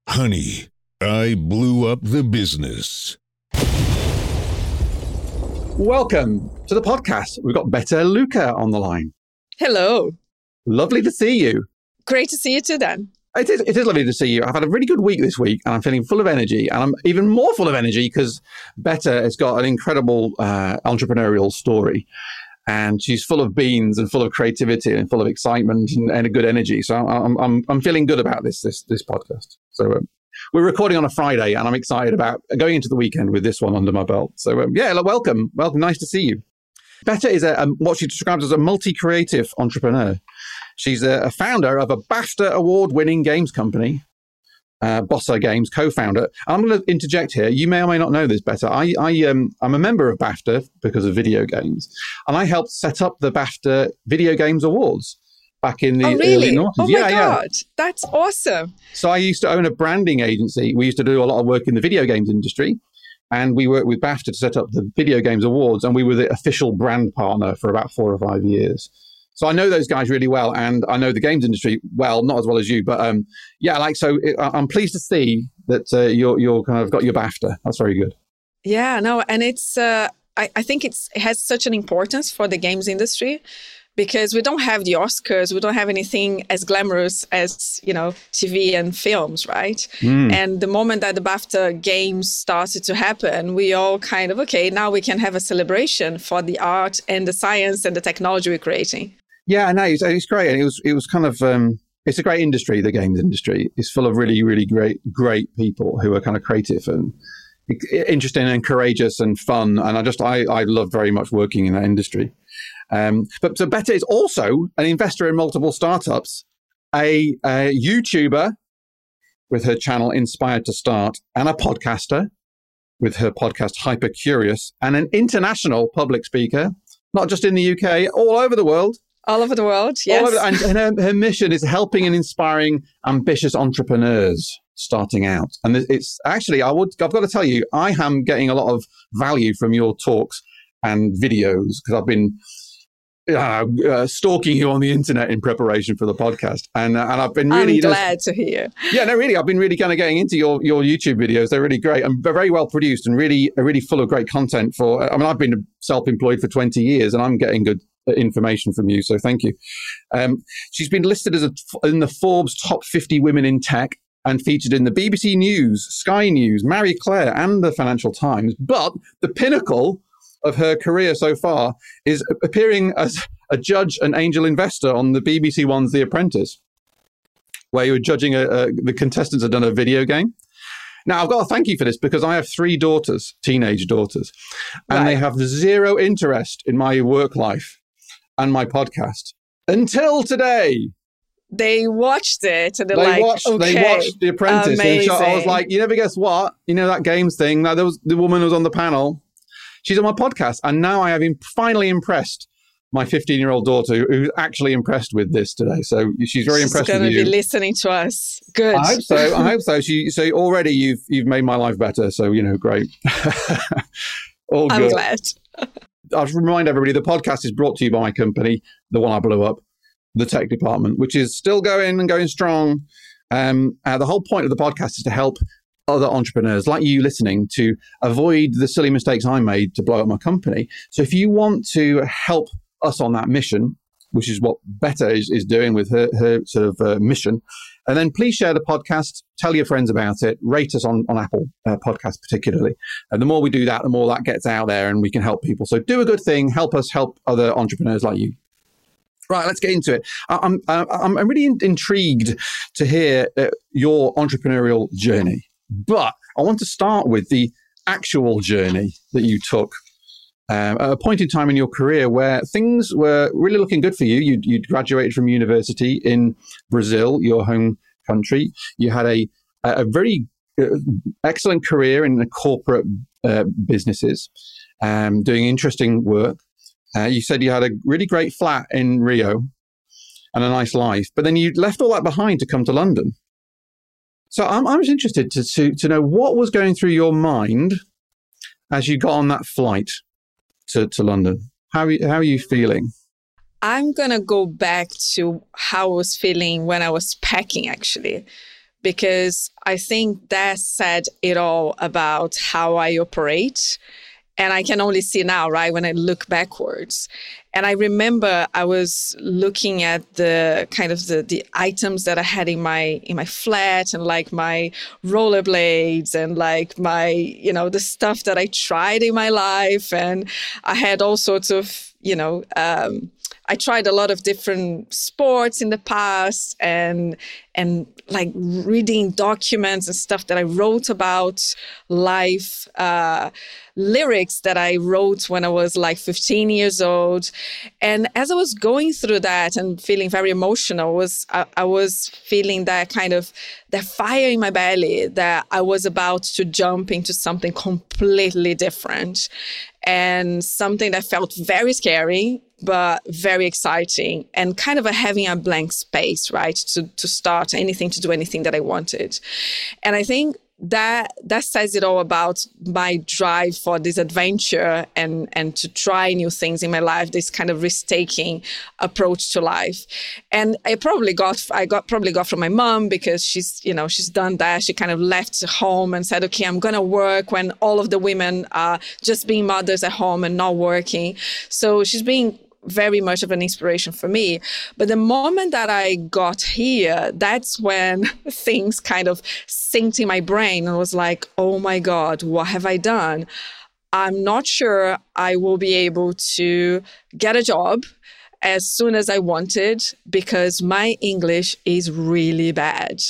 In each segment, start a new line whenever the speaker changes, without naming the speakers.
Honey, I blew up the business.
Welcome to the podcast. We've got Bette Luca on the line.
Hello.
Lovely to see you.
Great to see you too, Dan.
It is lovely to see you. I've had a really good week this week and I'm feeling full of energy. And I'm even more full of energy because Bette has got an incredible entrepreneurial story. And she's full of beans and full of creativity and full of excitement and a good energy. So I'm feeling good about this podcast. So we're recording on a Friday and I'm excited about going into the weekend with this one under my belt. So welcome. Nice to see you. Bette is what she describes as a multi-creative entrepreneur. She's a founder of a BAFTA award-winning games company, Bossa Games, co-founder. I'm going to interject here. You may or may not know this, Bette. I'm a member of BAFTA because of video games, and I helped set up the BAFTA Video Games Awards back in the early noughties.
Oh my God, that's awesome.
So I used to own a branding agency. We used to do a lot of work in the video games industry, and we worked with BAFTA to set up the Video Games Awards, and we were the official brand partner for about 4 or 5 years. So I know those guys really well, and I know the games industry well, not as well as you, but I'm pleased to see that you're kind of got your BAFTA. That's very good.
Yeah, no, and it's I think it has such an importance for the games industry because we don't have the Oscars, we don't have anything as glamorous as TV and films, right? And the moment that the BAFTA games started to happen, we all kind of now we can have a celebration for the art and the science and the technology we're creating.
Yeah, no, it's great. And it was kind of, it's a great industry, the games industry. It's full of really, really great people who are kind of creative and interesting and courageous and fun. And I love very much working in that industry. But so Bette is also an investor in multiple startups, a YouTuber with her channel Inspired to Start, and a podcaster with her podcast Hyper Curious, and an international public speaker, not just in the UK, all over the world.
All over the world, yes.
And her mission is helping and inspiring ambitious entrepreneurs starting out. And it's actually, I've got to tell you, I am getting a lot of value from your talks and videos because I've been stalking you on the internet in preparation for the podcast. And I've been really...
I'm glad to hear.
Yeah, no, really, I've been really kind of getting into your YouTube videos. They're really great and they're very well produced and really full of great content I've been self-employed for 20 years and I'm getting good information from you, so thank you. She's been listed in the Forbes top 50 women in tech and featured in the BBC News, Sky News, Marie Claire, and the Financial Times. But the pinnacle of her career so far is appearing as a judge and angel investor on the BBC One's The Apprentice, where you were judging the contestants had done a video game. Now, I've got to thank you for this because I have 3 daughters, teenage daughters, and They have zero interest in my work life and my podcast until today.
They watched it and
they watched The Apprentice.
Amazing.
And I was like, you never guess what? That games thing. Now, there was the woman who was on the panel. She's on my podcast. And now I have finally impressed my 15-year-old daughter who's actually impressed with this today. So she's very impressed with you.
She's going to be listening to us. Good.
I hope so. So already you've made my life better. So, great. All good.
I'm glad.
I'll remind everybody, the podcast is brought to you by my company, the one I blew up, the tech department, which is still going and going strong. The whole point of the podcast is to help other entrepreneurs like you listening to avoid the silly mistakes I made to blow up my company. So if you want to help us on that mission, which is what Bette is doing with her sort of mission, and then please share the podcast, tell your friends about it, rate us on Apple Podcasts particularly. And the more we do that, the more that gets out there and we can help people. So do a good thing, help us help other entrepreneurs like you. Right, let's get into it. I'm really intrigued to hear your entrepreneurial journey, but I want to start with the actual journey that you took at a point in time in your career where things were really looking good for you. You'd graduated from university in Brazil, your home country. You had a very excellent career in the corporate businesses, doing interesting work. You said you had a really great flat in Rio and a nice life, but then you left all that behind to come to London. So I was interested to know what was going through your mind as you got on that flight to London. How are you feeling?
I'm going to go back to how I was feeling when I was packing, actually, because I think that said it all about how I operate. And I can only see now, right, when I look backwards. And I remember I was looking at the kind of the items that I had in my flat, and like my rollerblades and like my, you know, the stuff that I tried in my life. And I had all sorts of, you know, I tried a lot of different sports in the past, and like reading documents and stuff that I wrote about life, lyrics that I wrote when I was like 15 years old. And as I was going through that and feeling very emotional, I was feeling that kind of that fire in my belly, that I was about to jump into something completely different, and something that felt very scary, but very exciting, and kind of having a blank space, right, to start anything, to do anything that I wanted. And I think that says it all about my drive for this adventure and to try new things in my life, this kind of risk-taking approach to life. And I probably got from my mom, because she's done that. She kind of left home and said, okay, I'm going to work when all of the women are just being mothers at home and not working. So she's being very much of an inspiration for me. But the moment that I got here, that's when things kind of synced in my brain and was like, oh my God, what have I done? I'm not sure I will be able to get a job as soon as I wanted, because my English is really bad.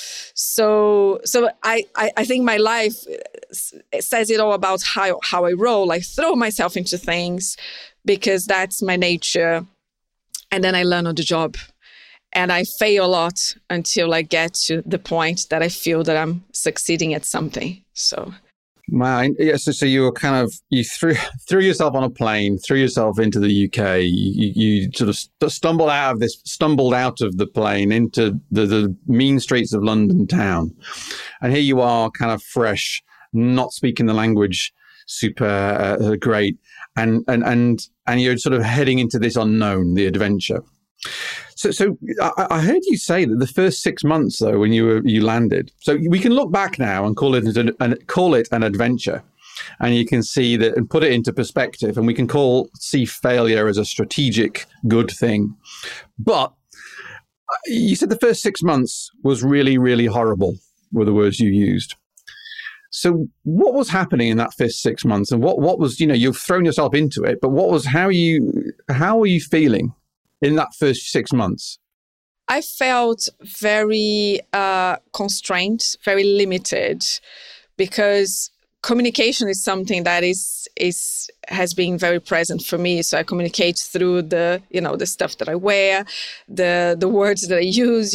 So I think my life says it all about how I roll. I throw myself into things because that's my nature. And then I learn on the job. And I fail a lot until I get to the point that I feel that I'm succeeding at something. So,
wow. Yeah, so you were you threw yourself on a plane, threw yourself into the UK. You sort of stumbled out of the plane into the mean streets of London town. And here you are, kind of fresh, not speaking the language super great. And you're sort of heading into this unknown, the adventure. So I heard you say that the first 6 months, though, when you landed. So we can look back now and call it an adventure, and you can see that and put it into perspective. And we can see failure as a strategic good thing. But you said the first 6 months was really, really horrible, were the words you used. So what was happening in that first 6 months, and what was, you've thrown yourself into it, but how were you feeling in that first 6 months?
I felt very constrained, very limited, because communication is something that has been very present for me. So I communicate through the stuff that I wear, the words that I use.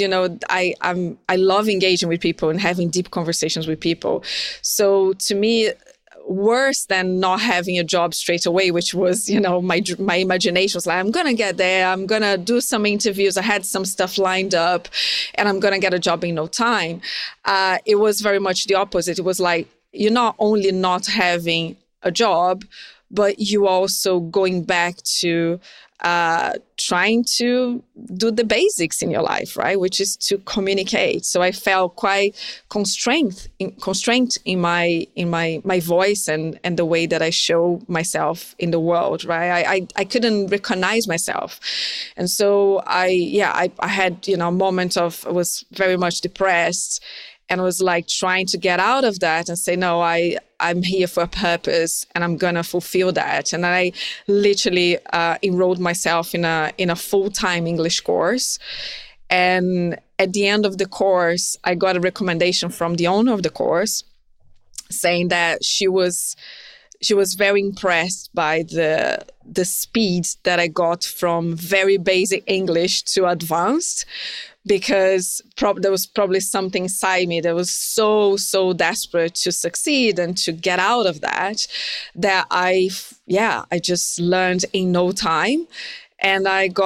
I love engaging with people and having deep conversations with people. So to me, worse than not having a job straight away, which was, my imagination was like, I'm going to get there. I'm going to do some interviews. I had some stuff lined up and I'm going to get a job in no time. It was very much the opposite. It was like, you're not only not having a job, but you also going back to trying to do the basics in your life, right? Which is to communicate. So I felt quite constrained in my voice and the way that I show myself in the world, right? I couldn't recognize myself. And so I had, a moment I was very much depressed. And I was like trying to get out of that and say, no, I'm here for a purpose and I'm going to fulfill that. And I literally enrolled myself in a full-time English course. And at the end of the course, I got a recommendation from the owner of the course saying that she was very impressed by the speed that I got from very basic English to advanced, because there was probably something inside me that was so desperate to succeed and to get out of that I just learned in no time. And I got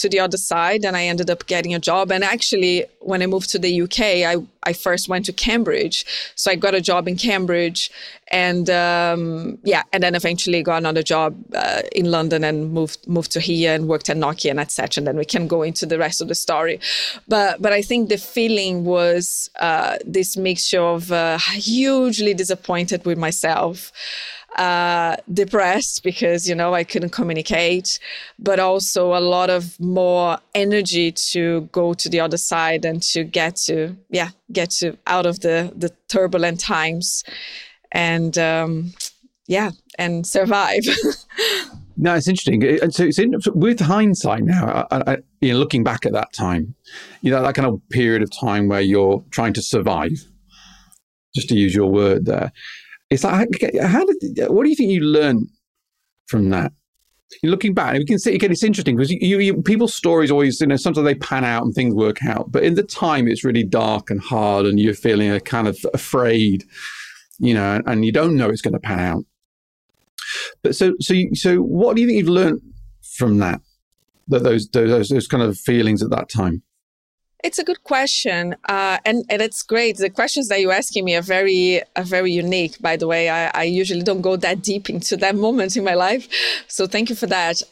to the other side, and I ended up getting a job. And actually, when I moved to the UK, I first went to Cambridge. So I got a job in Cambridge, and and then eventually got another job in London and moved to here and worked at Nokia and etc. And then we can go into the rest of the story. But I think the feeling was this mixture of hugely disappointed with myself, depressed because, I couldn't communicate, but also a lot of more energy to go to the other side and to get to out of the turbulent times and and survive.
No, it's interesting. So with hindsight now, looking back at that time, that kind of period of time where you're trying to survive, just to use your word there. It's like, what do you think you learned from that? You're looking back, we can see again. It's interesting because people's stories always, sometimes they pan out and things work out, but in the time it's really dark and hard, and you're feeling a kind of afraid, and you don't know it's going to pan out. But so what do you think you've learned from that? Those kind of feelings at that time.
It's a good question, and it's great. The questions that you're asking me are very unique. By the way, I usually don't go that deep into that moment in my life, so thank you for that.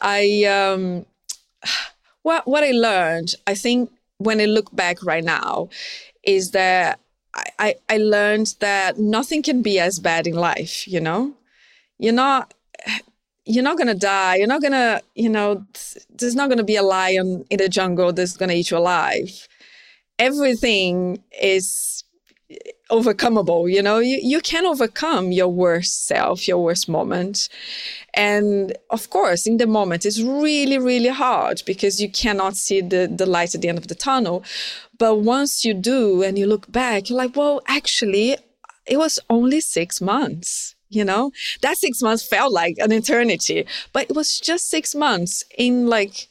What I learned, I think, when I look back right now, is that I learned that nothing can be as bad in life. You're not gonna die. You're not gonna, there's not gonna be a lion in the jungle that's gonna eat you alive. Everything is overcomable. You can overcome your worst self, your worst moment. And of course, in the moment, it's really, really hard because you cannot see the light at the end of the tunnel. But once you do and you look back, you're like, well, actually, it was only 6 months. That 6 months felt like an eternity, but it was just 6 months in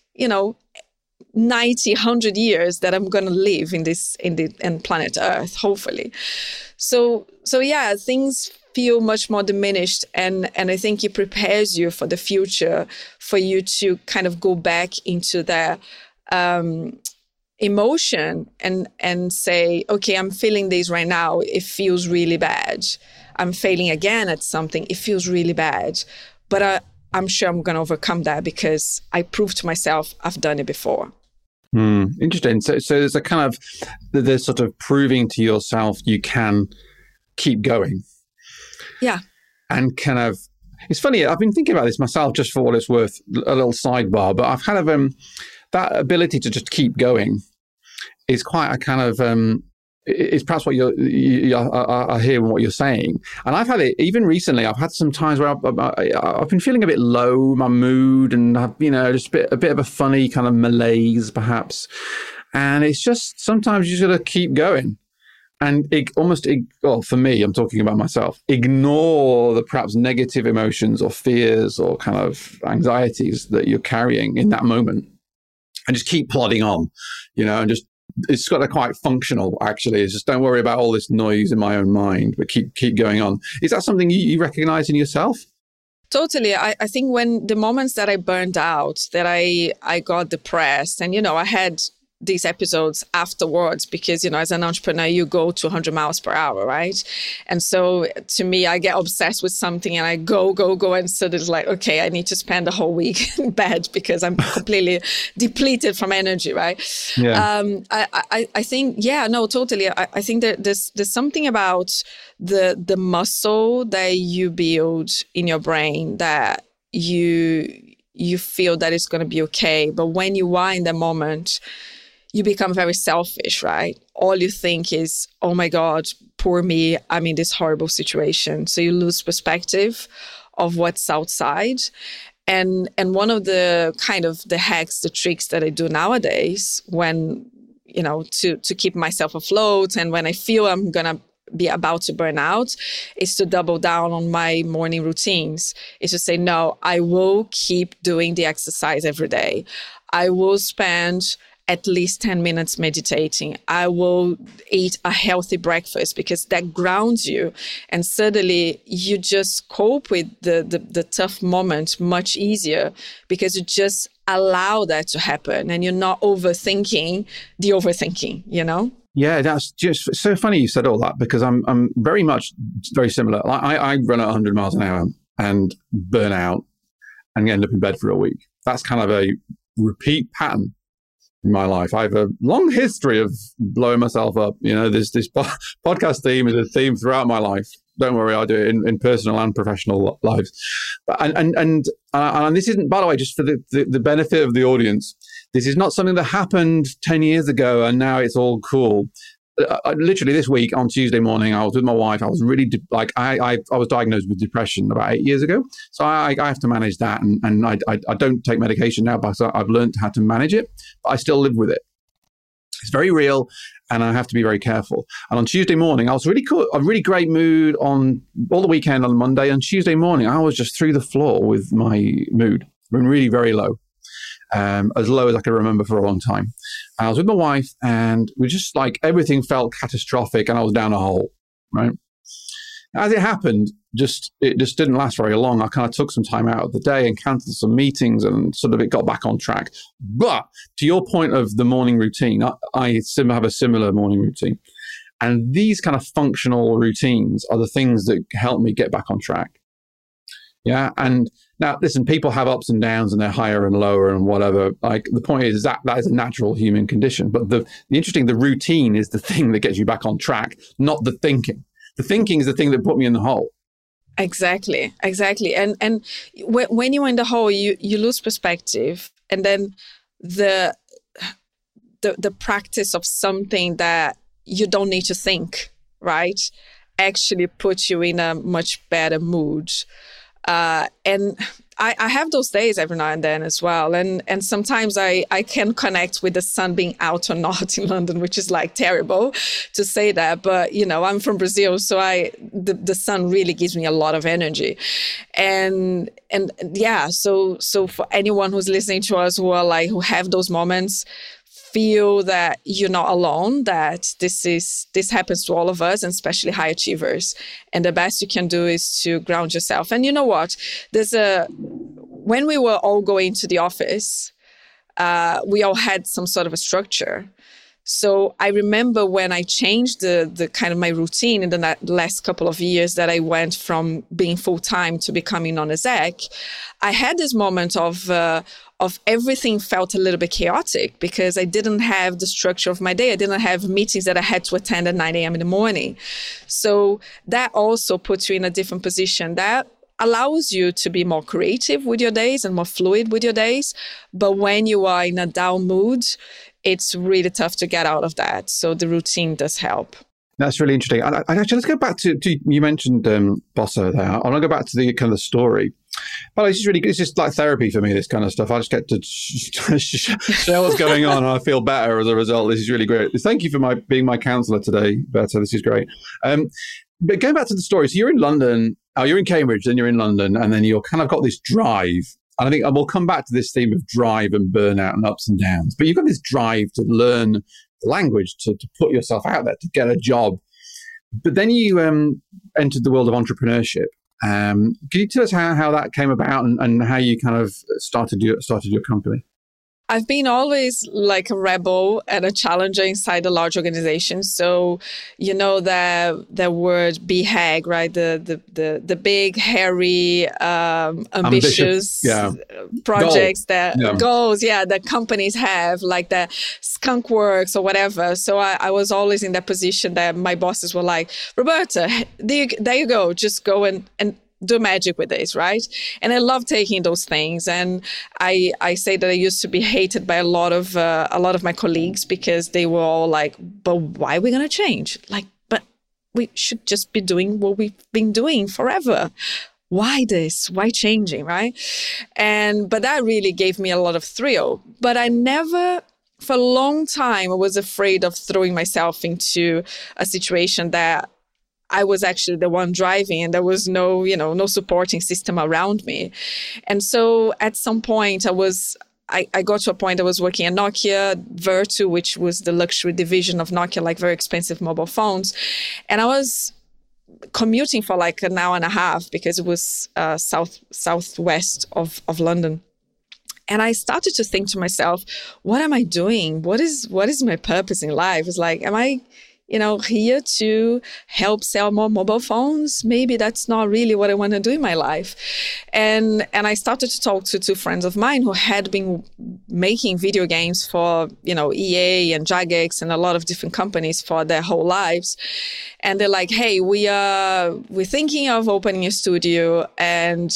90, 100 years that I'm going to live in planet Earth, hopefully. So yeah, things feel much more diminished. And I think it prepares you for the future, for you to kind of go back into that emotion and say, okay, I'm feeling this right now. It feels really bad. I'm failing again at something. It feels really bad. But I'm sure I'm going to overcome that because I proved to myself I've done it before.
Interesting. So there's a kind of, there's sort of proving to yourself you can keep going.
Yeah.
And kind of, it's funny, I've been thinking about this myself, just for what it's worth, a little sidebar, but I've kind of, that ability to just keep going is quite a kind of, it's perhaps what I hear what you're saying. And I've had it, even recently, I've had some times where I've been feeling a bit low, my mood, and I've, just a bit of a funny kind of malaise, perhaps. And it's just, sometimes you just got to keep going. And for me, I'm talking about myself, ignore the perhaps negative emotions or fears or kind of anxieties that you're carrying in that moment. And just keep plodding on, and just, it's got a quite functional, actually. It's just, don't worry about all this noise in my own mind, but keep going on. Is that something you recognize in yourself?
Totally. I think when the moments that I burned out, that I got depressed, and, I had these episodes afterwards because, as an entrepreneur, you go to 100 miles per hour, right? And so to me, I get obsessed with something and I go. And so it's like, okay, I need to spend the whole week in bed because I'm completely depleted from energy, right?
Yeah.
I think, totally. I think that there's something about the muscle that you build in your brain that you feel that it's going to be okay. But when you are in the moment, you become very selfish, right? All you think is, oh my God, poor me, I'm in this horrible situation. So you lose perspective of what's outside. And one of the kind of the hacks, the tricks that I do nowadays when, to keep myself afloat and when I feel I'm going to be about to burn out, is to double down on my morning routines. Is to say, no, I will keep doing the exercise every day. I will spend at least 10 minutes meditating. I will eat a healthy breakfast because that grounds you. And suddenly you just cope with the tough moment much easier because you just allow that to happen, and you're not overthinking the overthinking, you know?
Yeah, that's just so funny you said all that, because I'm very similar. I run at 100 miles an hour and burn out and end up in bed for a week. That's kind of a repeat pattern in my life. I have a long history of blowing myself up. You know, this podcast theme is a theme throughout my life. Don't worry, I do it in personal and professional lives. And this isn't, by the way, just for the benefit of the audience, this is not something that happened 10 years ago and now it's all cool. Literally this week on Tuesday morning, I was with my wife. I was really I was diagnosed with depression about 8 years ago. So I have to manage that. And I don't take medication now, but I've learned how to manage it. But I still live with it. It's very real, and I have to be very careful. And on Tuesday morning, I was really cool, a really great mood on all the weekend on Monday. And Tuesday morning, I was just through the floor with my mood, really very low. As low as I can remember for a long time. And I was with my wife, and we just like everything felt catastrophic, and I was down a hole, right? As it happened, it just didn't last very long. I kind of took some time out of the day and canceled some meetings, and sort of it got back on track. But to your point of the morning routine, I have a similar morning routine. And these kind of functional routines are the things that help me get back on track. Yeah. And now, listen, people have ups and downs, and they're higher and lower and whatever. Like, the point is that is a natural human condition. But the routine is the thing that gets you back on track, not the thinking. The thinking is the thing that put me in the hole.
Exactly. And when you're in the hole, you lose perspective, and then the practice of something that you don't need to think, right, actually puts you in a much better mood. And I have those days every now and then as well. And sometimes I can connect with the sun being out or not in London, which is like terrible to say that. But, you know, I'm from Brazil, so the sun really gives me a lot of energy. And yeah, so for anyone who's listening to us who have those moments, feel that you're not alone, that this happens to all of us, and especially high achievers. And the best you can do is to ground yourself. And you know what? When we were all going to the office, we all had some sort of a structure. So I remember when I changed the kind of my routine in the last couple of years, that I went from being full-time to becoming non-exec, I had this moment of everything felt a little bit chaotic, because I didn't have the structure of my day. I didn't have meetings that I had to attend at 9 a.m. in the morning. So that also puts you in a different position. That allows you to be more creative with your days and more fluid with your days. But when you are in a down mood, it's really tough to get out of that. So the routine does help.
That's really interesting. And actually, let's go back to you mentioned Bosso there. I want to go back to the kind of the story. But it's just like therapy for me, this kind of stuff. I just get to share what's going on, and I feel better as a result. This is really great. Thank you for being my counselor today, Berta. This is great. But going back to the story, so you're in London, you're in Cambridge, then you're in London, and then you're kind of got this drive. And I think we'll come back to this theme of drive and burnout and ups and downs. But you've got this drive to learn the language, to put yourself out there, to get a job. But then you entered the world of entrepreneurship. Can you tell us how that came about, and how you kind of started your company?
I've been always like a rebel and a challenger inside a large organization. So, you know, the word BHAG, right? The big, hairy, ambitious projects goals that companies have, like the skunk works or whatever. So I was always in that position that my bosses were like, Roberta, there you go. Just go and do magic with this, right? And I love taking those things. And I say that I used to be hated by a lot of my colleagues, because they were all like, but why are we going to change? Like, but we should just be doing what we've been doing forever. Why this? Why changing, right? But that really gave me a lot of thrill. But I never, for a long time, I was afraid of throwing myself into a situation that I was actually the one driving, and there was no supporting system around me. And so at some point I got to a point I was working at Nokia Vertu, which was the luxury division of Nokia, like very expensive mobile phones. And I was commuting for like an hour and a half, because it was southwest of London. And I started to think to myself, what am I doing? What is my purpose in life? It's like, am I, here to help sell more mobile phones? Maybe that's not really what I want to do in my life. And I started to talk to two friends of mine who had been making video games for, EA and Jagex and a lot of different companies for their whole lives. And they're like, hey, we're thinking of opening a studio, and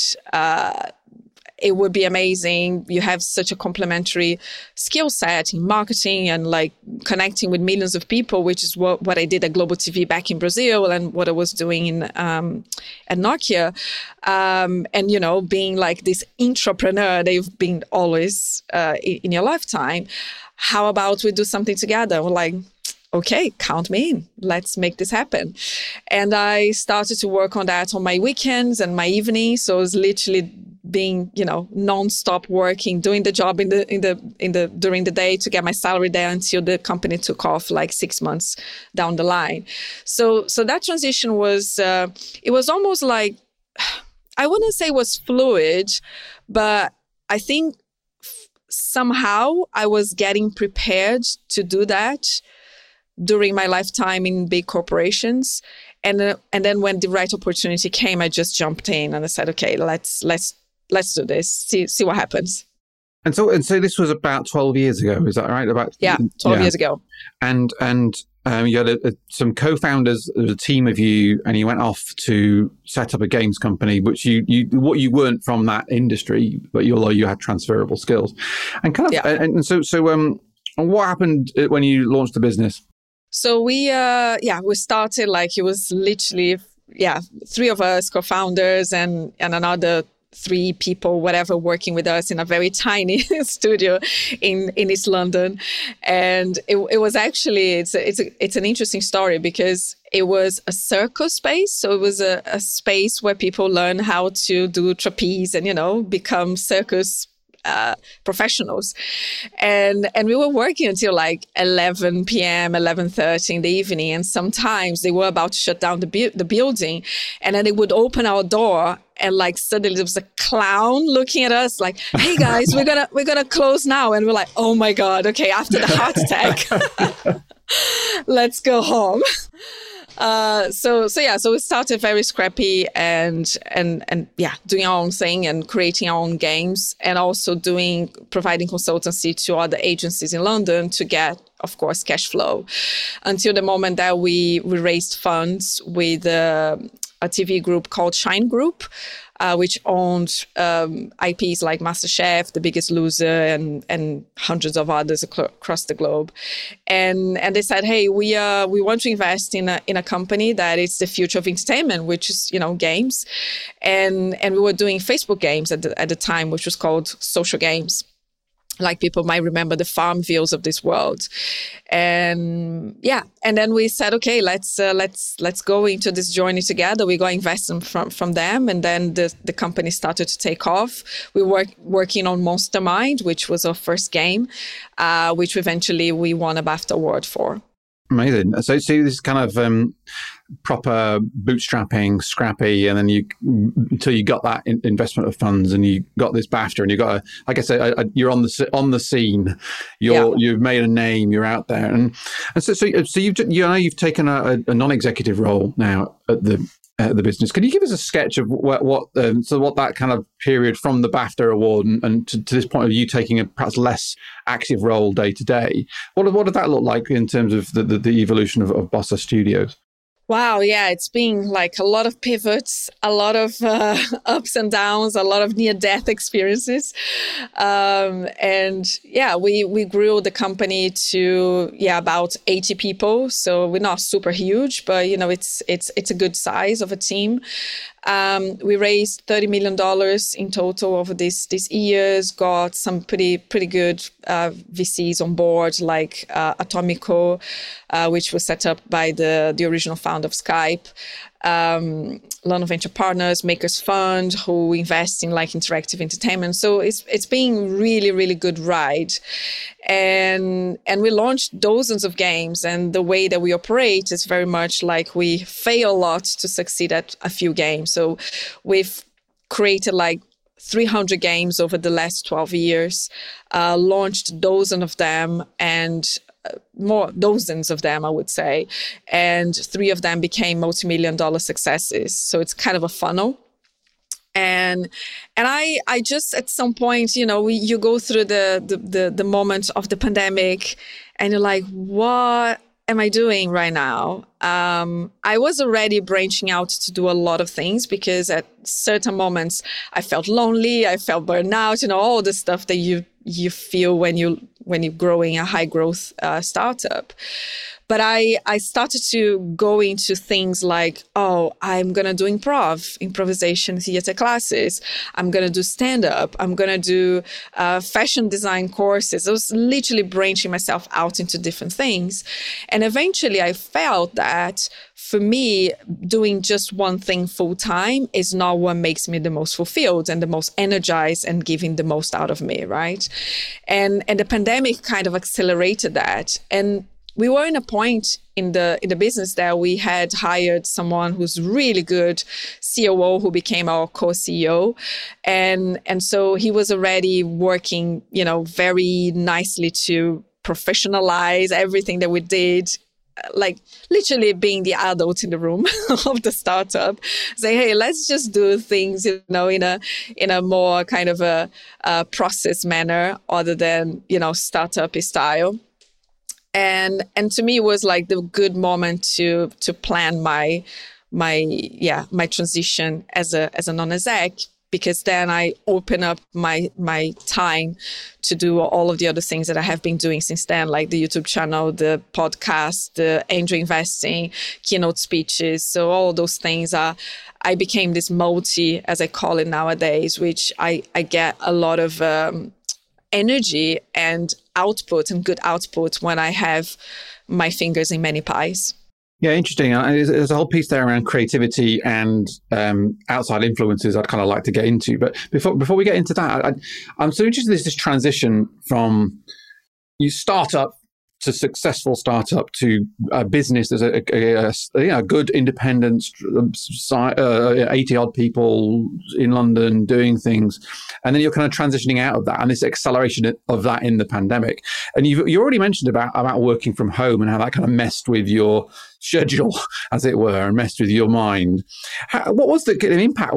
it would be amazing. You have such a complementary skill set in marketing and like connecting with millions of people, which is what I did at Global TV back in Brazil and what I was doing at Nokia. And, being like this entrepreneur that you've been always in your lifetime. How about we do something together? We're like, okay, count me in. Let's make this happen. And I started to work on that on my weekends and my evenings. So it was literally being, non-stop working, doing the job during the day to get my salary there until the company took off like 6 months down the line. So that transition was, it was almost like, I wouldn't say it was fluid, but I think somehow I was getting prepared to do that during my lifetime in big corporations. And then when the right opportunity came, I just jumped in and I said, okay, let's do this, see what happens.
And so this was about 12 years ago, is that right?
12 years ago.
And you had some co-founders, there was a team of you, and you went off to set up a games company, which you weren't from that industry, but you had transferable skills. And so what happened when you launched the business?
So we started like, it was literally, three of us co-founders and another 3 people, whatever, working with us in a very tiny studio in East London. And it was actually, it's an interesting story because it was a circus space. So it was a space where people learn how to do trapeze and, become circus professionals. And we were working until like 11 p.m., 11:30 in the evening. And sometimes they were about to shut down the building. And then they would open our door and like suddenly there was a clown looking at us like, hey guys, we're gonna close now. And we're like, oh my God, okay, after the heart attack, let's go home. So we started very scrappy and doing our own thing and creating our own games, and also providing consultancy to other agencies in London to get, of course, cash flow, until the moment that we raised funds with a TV group called Shine Group, which owned IPs like MasterChef, The Biggest Loser, and hundreds of others across the globe. And they said, hey, we want to invest in a company that is the future of entertainment, which is, games. And we were doing Facebook games at the time, which was called social games. Like people might remember the Farmvilles of this world. And then we said, okay, let's go into this journey together. We got investment from them, and then the company started to take off. We were working on Monster Mind, which was our first game, which eventually we won a BAFTA award for.
Amazing. So this is kind of proper bootstrapping, scrappy, and then until you got that investment of funds and you got this BAFTA, and you got you're on the scene. You've made a name. You're out there, and so you've taken a non-executive role now at the business. Can you give us a sketch of what that kind of period from the BAFTA award and to this point of you taking a perhaps less active role day to day? What did that look like in terms of the evolution of Bossa Studios?
Wow, yeah, it's been like a lot of pivots, a lot of ups and downs, a lot of near-death experiences. We grew the company to about 80 people. So we're not super huge, but it's a good size of a team. We raised $30 million in total over these years, got some pretty good VCs on board, like Atomico, which was set up by the original founder of Skype, London Venture Partners, Makers Fund, who invest in like interactive entertainment. So it's been really, really good ride. And we launched dozens of games, and the way that we operate is very much like we fail a lot to succeed at a few games. So we've created like 300 games over the last 12 years, launched dozens of them, and dozens of them, I would say. And 3 of them became multi-million-dollar successes. So it's kind of a funnel. And I just, at some point, you go through the moment of the pandemic and you're like, what am I doing right now? I was already branching out to do a lot of things, because at certain moments I felt lonely, I felt burnout, all the stuff that you feel when you're growing a high growth startup. But I started to go into things like, I'm going to do improvisation theater classes. I'm going to do stand-up. I'm going to do fashion design courses. I was literally branching myself out into different things. And eventually I felt that for me, doing just one thing full time is not what makes me the most fulfilled and the most energized and giving the most out of me, right? And the pandemic kind of accelerated that. And we were in a point in the business that we had hired someone who's really good, COO, who became our co-CEO. And so he was already working, very nicely to professionalize everything that we did, like literally being the adult in the room of the startup, say, hey, let's just do things, in a more kind of a process manner other than, startup style. And to me, it was like the good moment to plan my transition as a non-exec, because then I open up my time to do all of the other things that I have been doing since then, like the YouTube channel, the podcast, the angel investing, keynote speeches. So all those things I became this multi, as I call it nowadays, which I get a lot of energy and output and good output when I have my fingers in many pies.
Yeah, interesting. There's a whole piece there around creativity and outside influences I'd kind of like to get into. But before we get into that, I'm so interested in this transition from you startup to successful startup to a business. There's a good independent 80 odd people in London doing things, and then you're kind of transitioning out of that, and this acceleration of that in the pandemic. And you already mentioned about working from home and how that kind of messed with your schedule, as it were, and messed with your mind. What was the impact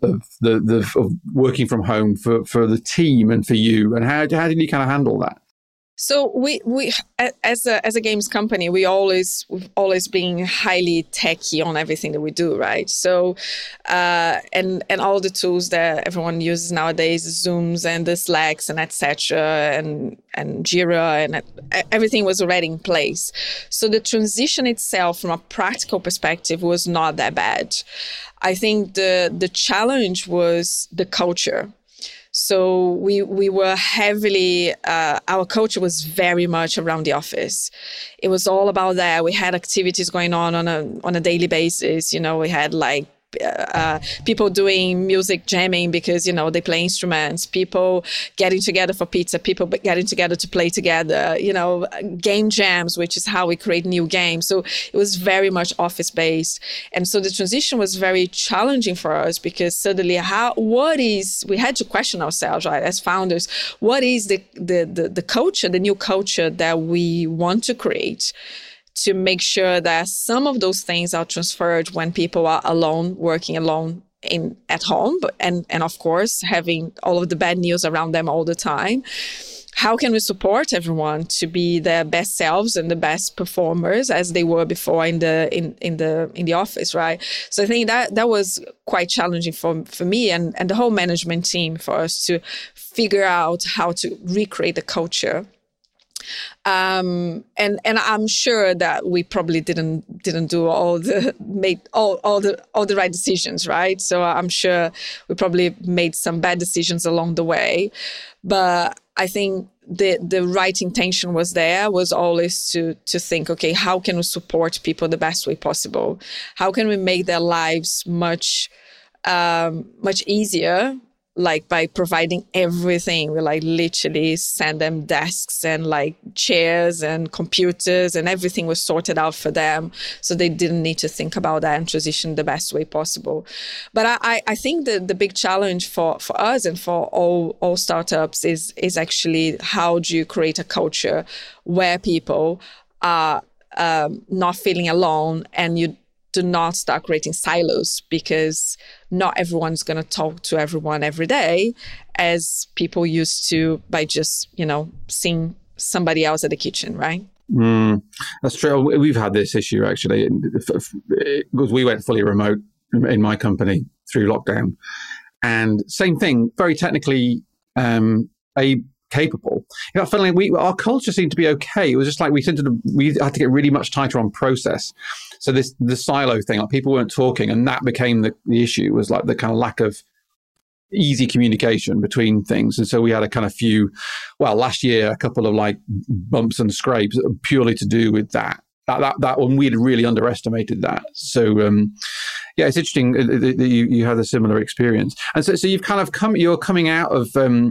of working from home for the team and for you, and how did you kind of handle that?
So we as a games company, we've always been highly techy on everything that we do, right? So and all the tools that everyone uses nowadays, Zooms and the Slacks and etc. and Jira, and everything was already in place. So the transition itself, from a practical perspective, was not that bad. I think the challenge was the culture. So we were heavily, our culture was very much around the office. It was all about that. We had activities going on a daily basis. We had like people doing music jamming because, they play instruments, people getting together for pizza, people getting together to play together, game jams, which is how we create new games. So it was very much office based. And so the transition was very challenging for us, because suddenly we had to question ourselves, right, as founders, what is the culture, the new culture that we want to create, to make sure that some of those things are transferred when people are alone, working alone at home, and of course having all of the bad news around them all the time. How can we support everyone to be their best selves and the best performers as they were before in the office, right? So I think that was quite challenging for me and the whole management team, for us to figure out how to recreate the culture. And I'm sure that we probably didn't do all the right decisions, right? So I'm sure we probably made some bad decisions along the way, but I think the right intention was always to think, okay, how can we support people the best way possible? How can we make their lives much easier like by providing everything. We like literally send them desks and like chairs and computers, and everything was sorted out for them. So they didn't need to think about that and transition the best way possible. But I think the big challenge for us and for all startups is actually how do you create a culture where people are not feeling alone, and you do not start creating silos, because not everyone's going to talk to everyone every day as people used to by just, seeing somebody else at the kitchen, right?
That's true. We've had this issue actually, because we went fully remote in my company through lockdown, and same thing, very technically capable. Funnily, our culture seemed to be okay. It was just like we had to get really much tighter on process. So the silo thing, like people weren't talking, and that became the issue, was like the kind of lack of easy communication between things. And so we had last year, a couple of like bumps and scrapes purely to do with that one. We had really underestimated that. So it's interesting that you had a similar experience. And so you've kind of you're coming out of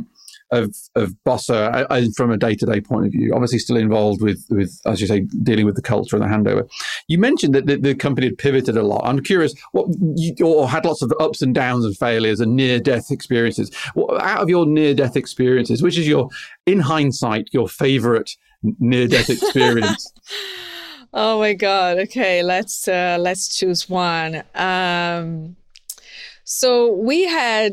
Bossa from a day-to-day point of view, obviously still involved with, as you say, dealing with the culture and the handover. You mentioned that the company had pivoted a lot. I'm curious, or had lots of ups and downs and failures and near-death experiences. Out of your near-death experiences, which is in hindsight, your favorite near-death experience?
Oh my God. Okay, let's choose one. So we had...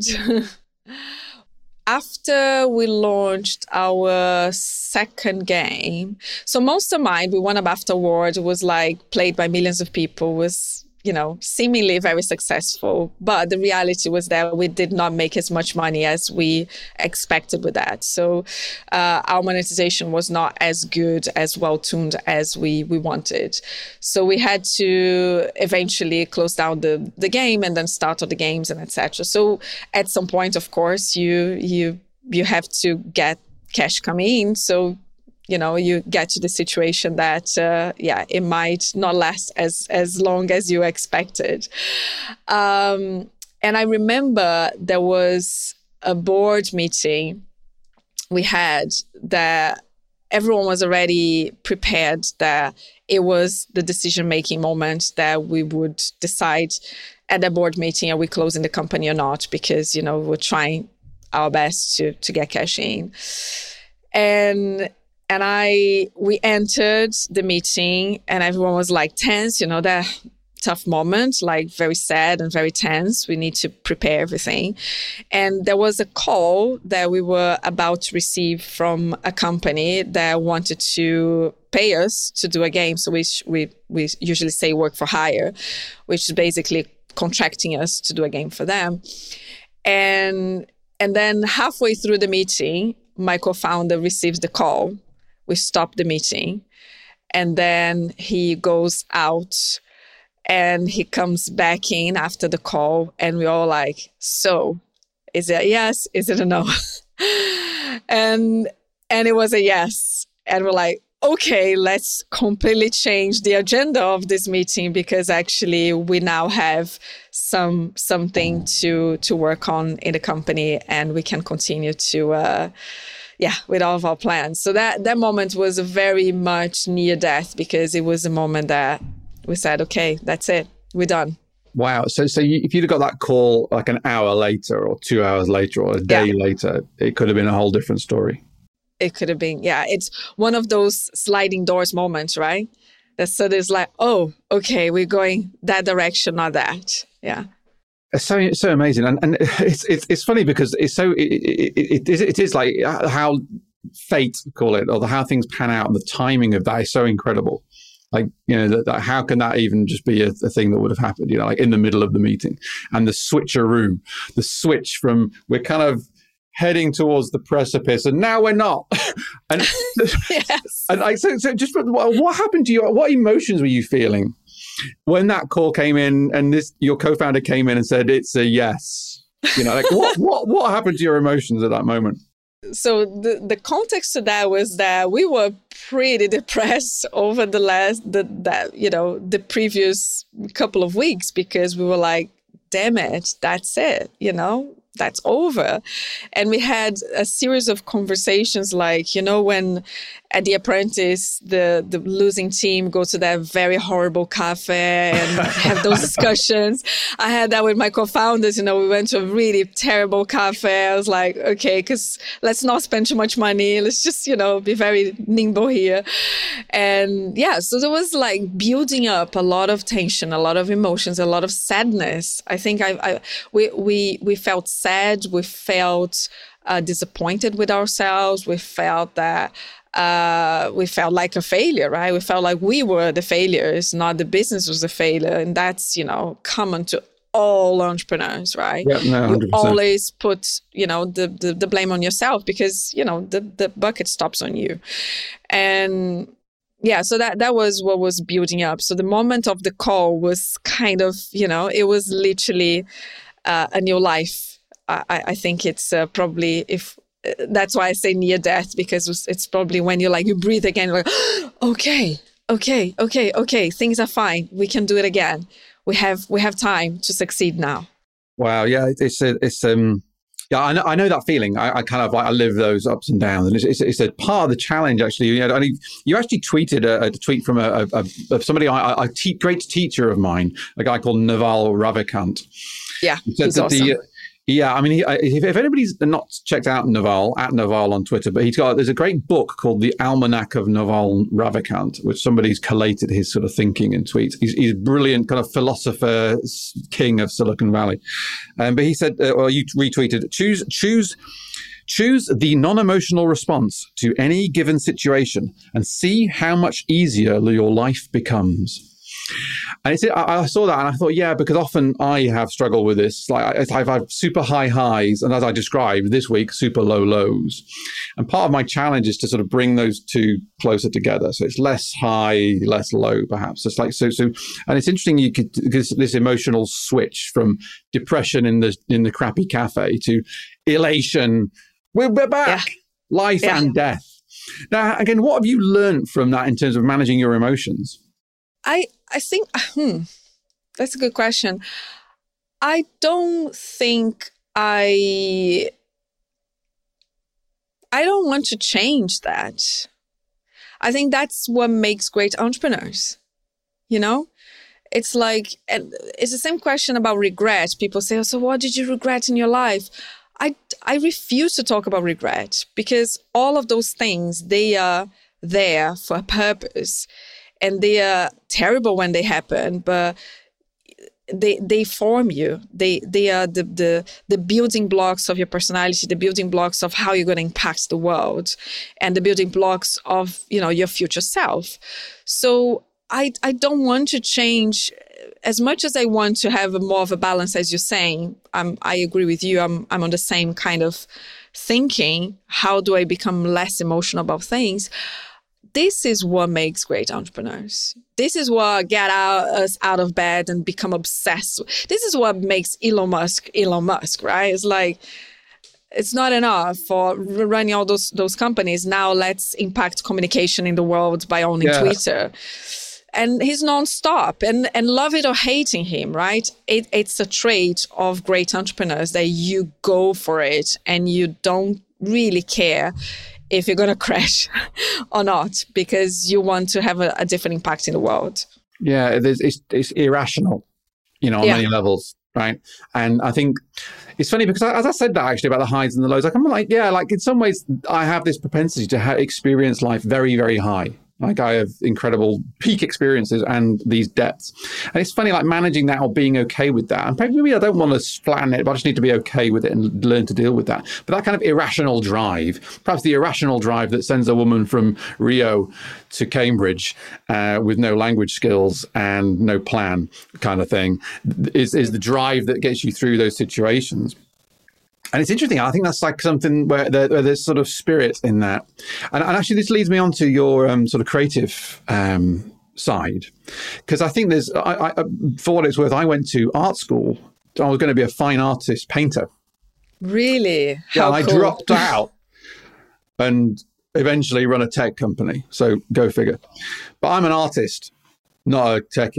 After we launched our second game, so Monstermind, we won a BAFTA award, was like played by millions of people, was, seemingly very successful. But the reality was that we did not make as much money as we expected with that. So our monetization was not as good, as well-tuned as we wanted. So we had to eventually close down the game and then start other games and etc. So at some point, of course, you have to get cash coming in. So you get to the situation that, it might not last as long as you expected. And I remember there was a board meeting we had that everyone was already prepared that it was the decision-making moment that we would decide at the board meeting, are we closing the company or not? Because, we're trying our best to get cash in. And we entered the meeting and everyone was like tense, that tough moment, like very sad and very tense. We need to prepare everything. And there was a call that we were about to receive from a company that wanted to pay us to do a game. So we usually say work for hire, which is basically contracting us to do a game for them. And then halfway through the meeting, my co-founder receives the call. We stop the meeting, and then he goes out and he comes back in after the call, and we're all like, so is it a yes? Is it a no? and it was a yes. And we're like, okay, let's completely change the agenda of this meeting, because actually we now have something to work on in the company, and we can continue to with all of our plans. So that moment was very much near death, because it was a moment that we said, okay, that's it, we're done.
Wow. So if you'd have got that call like an hour later or 2 hours later or a day later, it could have been a whole different story.
It could have been, it's one of those sliding doors moments, right? So there's like, oh, okay, we're going that direction, not that. Yeah.
It's so amazing, and it's funny because it's so it is like how fate, call it, or how things pan out, and the timing of that is so incredible. Like, that how can that even just be a thing that would have happened? Like in the middle of the meeting, and the switch from we're kind of heading towards the precipice, and now we're not. And
yes.
And so just what happened to you? What emotions were you feeling when that call came in and your co-founder came in and said it's a yes? What happened to your emotions at that moment?
So the context to that was that we were pretty depressed over the previous couple of weeks, because we were like, damn it, that's it, that's over. And we had a series of conversations like, when at The Apprentice, the losing team go to that very horrible cafe and have those discussions. I had that with my co-founders. We went to a really terrible cafe. I was like, okay, because let's not spend too much money. Let's just, be very nimble here. And yeah, so there was like building up a lot of tension, a lot of emotions, a lot of sadness. I think we felt sad. We felt disappointed with ourselves. We felt that we felt like a failure, right? We felt like we were the failures, not the business was the failure. And that's, common to all entrepreneurs, right?
Yeah, no, 100%.
You always put, the blame on yourself because, the bucket stops on you. And yeah, so that was what was building up. So the moment of the call was kind of, it was literally a new life. I think it's probably, if that's why I say near death, because it's probably when you breathe again, you're like, okay, things are fine. We can do it again. We have time to succeed now. Wow.
Yeah. Yeah, I know that feeling. I kind of I live those ups and downs, and it's a part of the challenge. Actually, you actually tweeted a tweet from of somebody, a great teacher of mine, a guy called Naval Ravikant.
Yeah, he's awesome.
If anybody's not checked out Naval, at Naval on Twitter, but there's a great book called The Almanac of Naval Ravikant, which somebody's collated his sort of thinking in tweets. He's a brilliant kind of philosopher, king of Silicon Valley. But he said, you retweeted, choose the non-emotional response to any given situation and see how much easier your life becomes. And I saw that and I thought, yeah, because often I have struggled with this. Like I've had super high highs, and as I described this week, super low lows. And part of my challenge is to sort of bring those two closer together. So it's less high, less low, perhaps. It's like so. And it's interesting because this emotional switch from depression in the crappy cafe to elation. We're back, life and death. Now, again, what have you learned from that in terms of managing your emotions?
I think, that's a good question. I don't think I don't want to change that. I think that's what makes great entrepreneurs. It's like, it's the same question about regret. People say, oh, so what did you regret in your life? I refuse to talk about regret because all of those things, they are there for a purpose. And they are terrible when they happen, but they form you. They are the building blocks of your personality, the building blocks of how you're going to impact the world, and the building blocks of your future self. So I don't want to change as much as I want to have more of a balance, as you're saying. I agree with you. I'm on the same kind of thinking. How do I become less emotional about things? This is what makes great entrepreneurs. This is what gets us out of bed and become obsessed. This is what makes Elon Musk, right? It's like, it's not enough for running all those companies. Now let's impact communication in the world by owning Twitter. And he's nonstop, and love it or hating him, right? It's a trait of great entrepreneurs that you go for it and you don't really care if you're going to crash or not, because you want to have a different impact in the world.
Yeah, it's irrational, on many levels, right? And I think it's funny because as I said that actually about the highs and the lows, I'm like, in some ways I have this propensity to experience life very, very high. Like I have incredible peak experiences and these depths. And it's funny, like managing that or being okay with that. And maybe I don't want to flatten it, but I just need to be okay with it and learn to deal with that. But that kind of irrational drive, perhaps the irrational drive that sends a woman from Rio to Cambridge with no language skills and no plan kind of thing, is the drive that gets you through those situations. And it's interesting. I think that's like something where there's sort of spirit in that. And actually, this leads me on to your sort of creative side. Because I think for what it's worth, I went to art school. I was going to be a fine artist painter.
Really?
How cool. I dropped out and eventually run a tech company. So go figure. But I'm an artist, not a techie.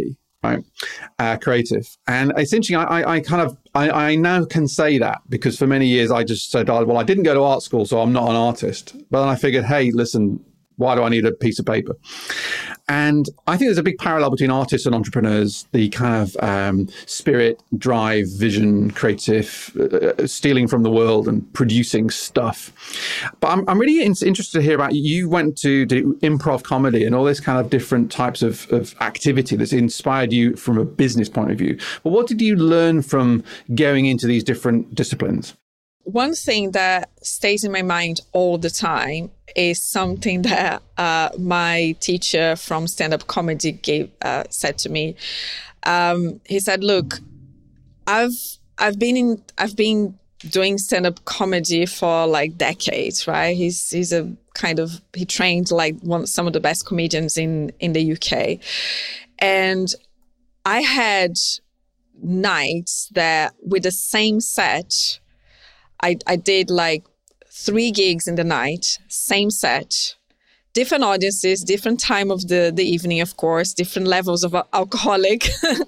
right? Creative. And essentially, I now can say that because for many years I just said, well, I didn't go to art school, so I'm not an artist. But then I figured, hey, listen, why do I need a piece of paper? And I think there's a big parallel between artists and entrepreneurs, the kind of spirit, drive, vision, creative, stealing from the world and producing stuff. But I'm really interested to hear about, you went to do improv comedy and all this kind of different types of activity that's inspired you from a business point of view. But what did you learn from going into these different disciplines?
One thing that stays in my mind all the time is something that my teacher from stand-up comedy said to me. He said, "Look, I've been doing stand-up comedy for like decades, right? He trained like some of the best comedians in the UK, and I had nights that with the same set." I did like 3 gigs in the night, same set, different audiences, different time of the evening, of course, different levels of alcoholic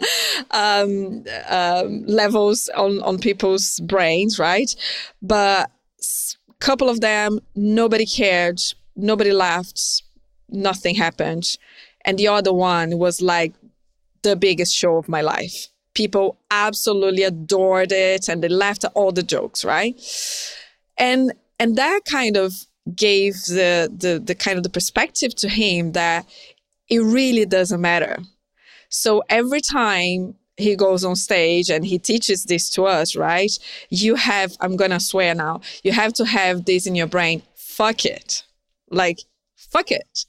levels on people's brains, right? But a couple of them, nobody cared, nobody laughed, nothing happened. And the other one was like the biggest show of my life. People absolutely adored it and they laughed at all the jokes, right? And that kind of gave the kind of the perspective to him that it really doesn't matter. So every time he goes on stage and he teaches this to us, right? I'm going to swear now, you have to have this in your brain. Fuck it. Like, fuck it.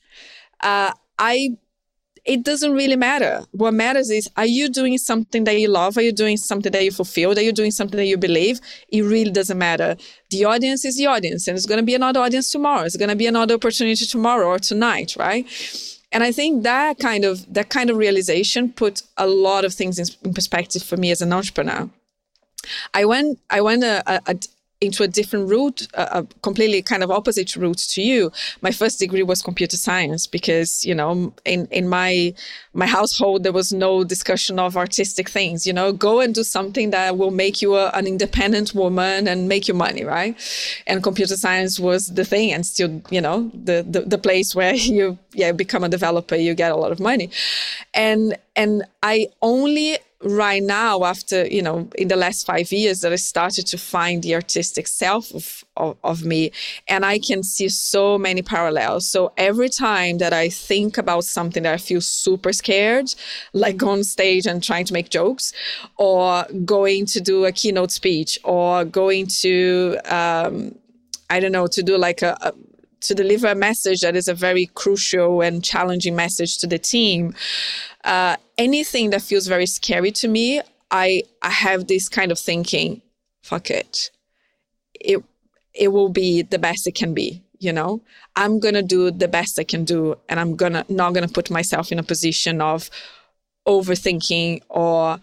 It doesn't really matter. What matters is, are you doing something that you love? Are you doing something that you fulfill? Are you doing something that you believe? It really doesn't matter. The audience is the audience, and it's going to be another audience tomorrow. It's going to be another opportunity tomorrow or tonight, right? And I think that kind of realization put a lot of things in perspective for me as an entrepreneur. I went into a different route, a completely kind of opposite route to you. My first degree was computer science because, in my household, there was no discussion of artistic things, go and do something that will make you an independent woman and make you money, right? And computer science was the thing and still, the place where you become a developer, you get a lot of money. And I only right now, after, in the last 5 years that I started to find the artistic self of me, and I can see so many parallels. So every time that I think about something that I feel super scared, like on stage and trying to make jokes, or going to do a keynote speech, or going to, to do like to deliver a message that is a very crucial and challenging message to the team, anything that feels very scary to me, I have this kind of thinking, fuck it. It will be the best it can be, I'm going to do the best I can do, and I'm not going to put myself in a position of overthinking or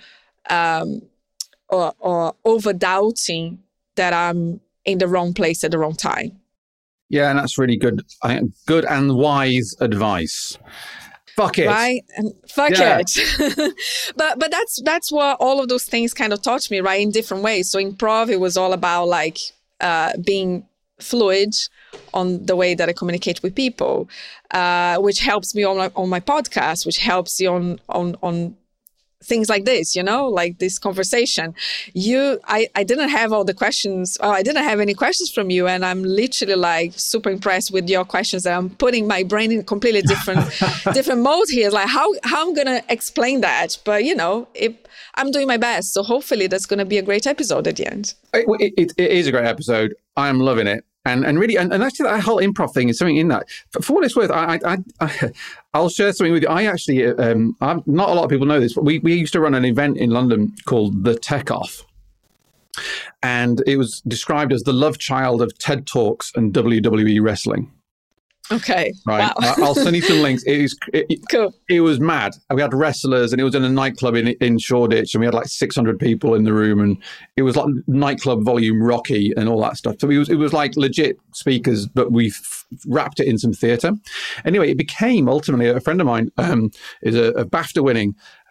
over-doubting that I'm in the wrong place at the wrong time.
Yeah, and that's really good and wise advice. Fuck it.
Right? And fuck it. but that's what all of those things kind of taught me, right? In different ways. So improv, it was all about like being fluid on the way that I communicate with people, which helps me on my podcast, which helps you on things like this, like this conversation. I didn't have all the questions. I didn't have any questions from you. And I'm literally like super impressed with your questions that I'm putting my brain in a completely different mode here. It's like, how I'm going to explain that? But, I'm doing my best. So hopefully that's going to be a great episode at the end.
It is a great episode. I'm loving it. And really, and actually that whole improv thing is something in that. For what it's worth, I'll share something with you. I actually, not a lot of people know this, but we used to run an event in London called the Tech Off. And it was described as the love child of TED Talks and WWE wrestling.
Okay.
Right.
Wow.
I'll send you some links.
Cool.
It was mad. We had wrestlers, and it was in a nightclub in Shoreditch, and we had like 600 people in the room, and it was like nightclub volume Rocky and all that stuff. So it was like legit speakers, but we wrapped it in some theatre. Anyway, it became ultimately, a friend of mine is a BAFTA winning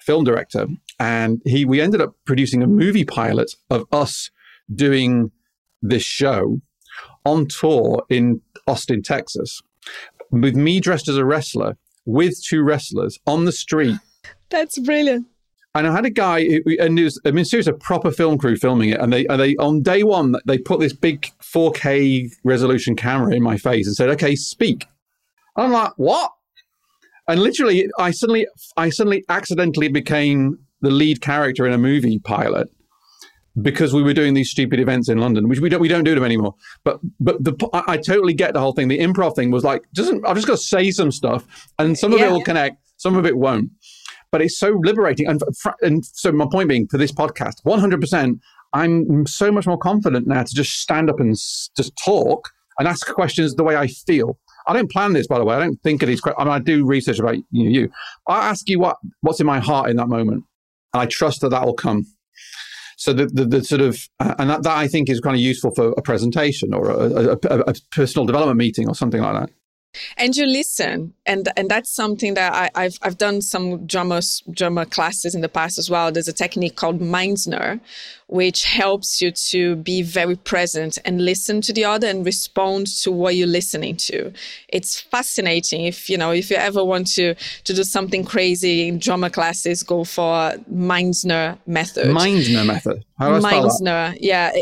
film director, and we ended up producing a movie pilot of us doing this show on tour in Austin, Texas, with me dressed as a wrestler with 2 wrestlers on the street.
That's brilliant.
And I had a guy, and it was a proper film crew filming it. And they on day one, they put this big 4K resolution camera in my face and said, "Okay, speak." I'm like, "What?" And literally, I suddenly accidentally became the lead character in a movie pilot because we were doing these stupid events in London, which we don't do them anymore. But I totally get the whole thing. The improv thing was like, I've just got to say some stuff, and some of it will connect, some of it won't. But it's so liberating. And so my point being, for this podcast, 100%, I'm so much more confident now to just stand up and just talk and ask questions the way I feel. I don't plan this, by the way. I don't think of these questions. I mean, I do research about you. I ask you what's in my heart in that moment. And I trust that will come. So the sort of, and that I think is kind of useful for a presentation or a personal development meeting or something like that.
And you listen, and that's something that I've done some drama classes in the past as well. There's a technique called Meisner, which helps you to be very present and listen to the other and respond to what you're listening to. It's fascinating. If you ever want to do something crazy in drama classes, go for Meisner method.
Meisner method. How do I spell that?
Meisner, yeah,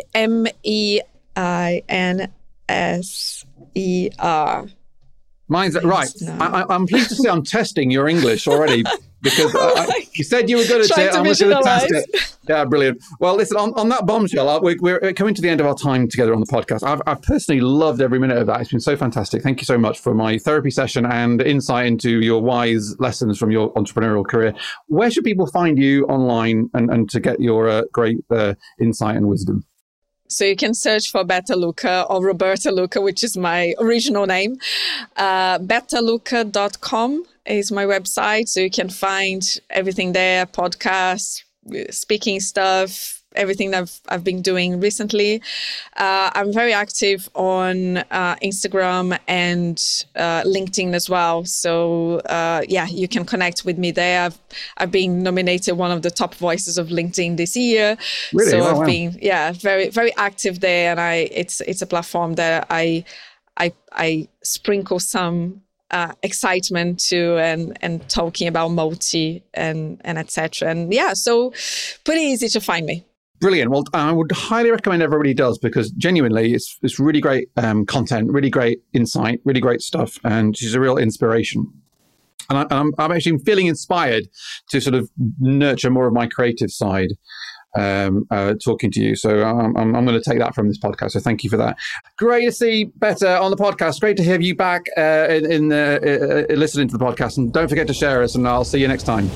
MEINSER.
Mine's right. I'm pleased to say I'm testing your English already because you said you were good at it. I'm going to test it. Yeah, brilliant. Well, listen, on that bombshell, we're coming to the end of our time together on the podcast. I've personally loved every minute of that. It's been so fantastic. Thank you so much for my therapy session and insight into your wise lessons from your entrepreneurial career. Where should people find you online and to get your great insight and wisdom?
So you can search for Beta Luca or Roberta Luca, which is my original name. betaluca.com is my website. So you can find everything there, podcasts, speaking stuff, everything that I've been doing recently. I'm very active on Instagram and LinkedIn as well. So you can connect with me there. I've been nominated one of the top voices of LinkedIn this year.
Really?
So
I've
been very, very active there, and it's a platform that I sprinkle some excitement to and talking about multi and etc. And so pretty easy to find me.
Brilliant. Well, I would highly recommend everybody does, because genuinely it's really great content, really great insight, really great stuff. And she's a real inspiration. And I'm actually feeling inspired to sort of nurture more of my creative side talking to you. So I'm going to take that from this podcast. So thank you for that. Great to see Beta on the podcast. Great to have you back in listening to the podcast. And don't forget to share us, and I'll see you next time.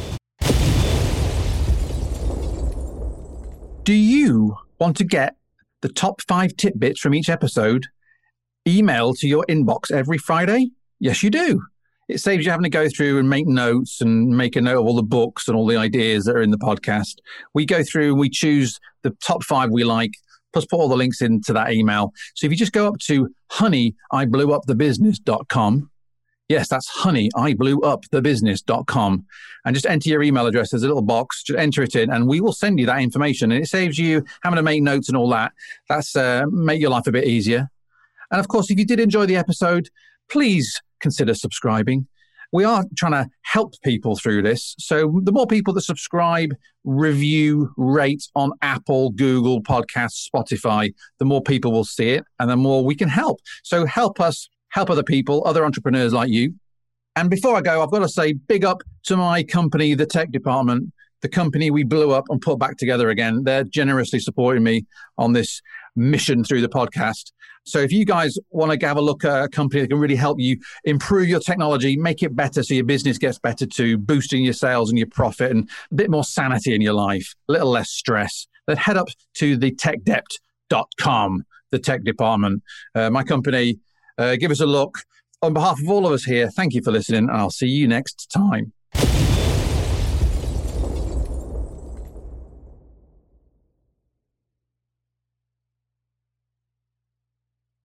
Do you want to get the top 5 tidbits from each episode emailed to your inbox every Friday? Yes, you do. It saves you having to go through and make notes and make a note of all the books and all the ideas that are in the podcast. We go through and we choose the top 5 we like, plus put all the links into that email. So if you just go up to honeyiblewupthebusiness.com, yes, that's honeyiblewupthebusiness.com, and just enter your email address. There's a little box, just enter it in, and we will send you that information. And it saves you having to make notes and all that. That's make your life a bit easier. And of course, if you did enjoy the episode, please consider subscribing. We are trying to help people through this. So the more people that subscribe, review, rate on Apple, Google Podcasts, Spotify, the more people will see it, and the more we can help. So help us help other people, other entrepreneurs like you. And before I go, I've got to say big up to my company, The Tech Department, the company we blew up and put back together again. They're generously supporting me on this mission through the podcast. So if you guys want to have a look at a company that can really help you improve your technology, make it better so your business gets better too, boosting your sales and your profit and a bit more sanity in your life, a little less stress, then head up to thetechdept.com, The Tech Department. My company, give us a look. On behalf of all of us here, thank you for listening, and I'll see you next time.